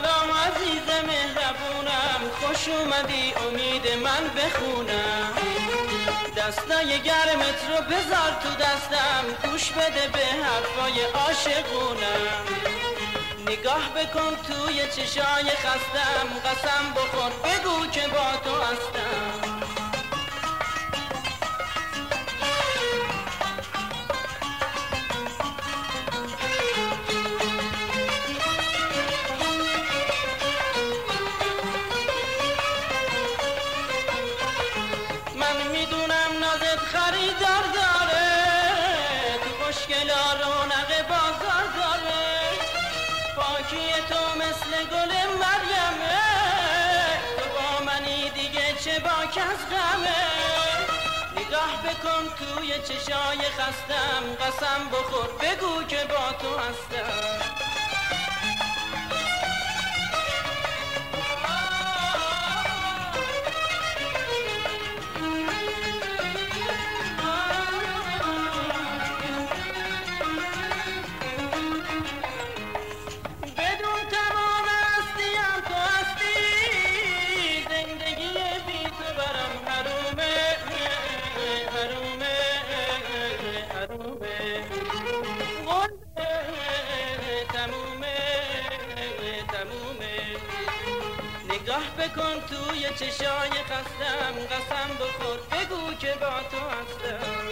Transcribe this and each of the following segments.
سلام عزیز مهربونم، خوش اومدی امید من بخونم. دستای گرمت رو بذار تو دستم، گوش بده به حرفای عاشقونم. نگاه بکن توی چشای خستم، قسم بخور بگو که با تو هستم. خریدار داره تو خوشگلا رونق بازار داره، پاکی تو مثل گل مریمه، تو با منی دیگه چه باک از غمه. نگاه بکن توی چشای خستم، قسم بخور بگو که با تو هستم. نگاه بکن توی چشای خستم، قسم بخور بگو که با تو هستم.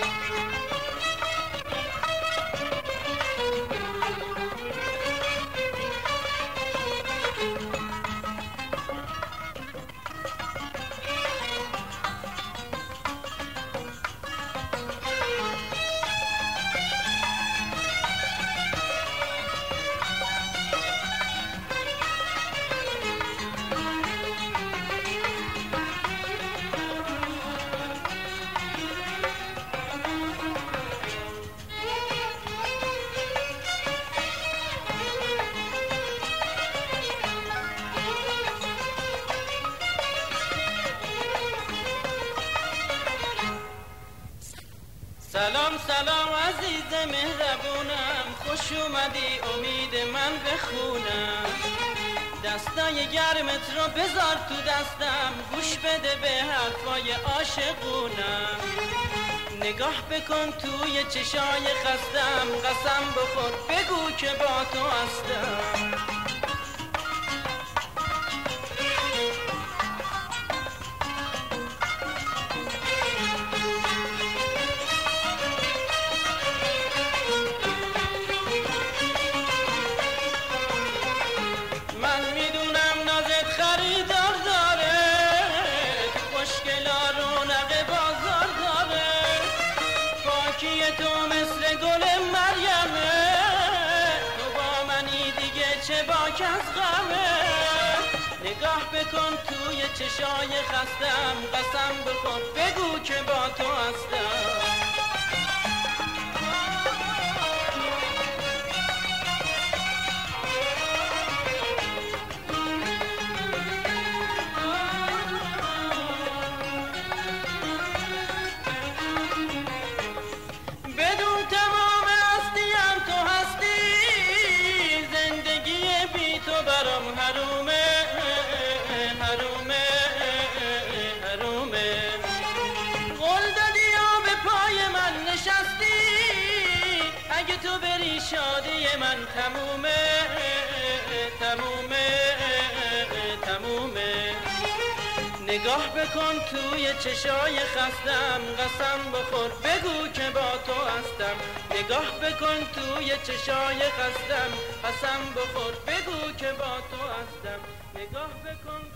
سلام سلام عزیز مهربونم، خوش اومدی امید من بخونم. دستای گرمت رو بذار تو دستم، گوش بده به حرفای عاشقونم. نگاه بکن توی چشای خستم، قسم بخور بگو که با تو هستم. خریدار داره تو خوشگلا رونق بازار داره، پاکی تو مثل گل مریمه، تو با منی دیگه چه باک از غمه. نگاه بکن توی چشای خستم، قسم بخور بگو که با تو هستم. برام حرومه حرومه حرومه، قول دادی و به پای من نشستی، اگه تو بری شادی من تمومه تمومه تمومه. نگاه بکن توی چشای خستم، قسم بخور بگو که با تو هستم. نگاه بکن توی چشای خستم، قسم بخور بگو که با تو هستم. نگاه بکن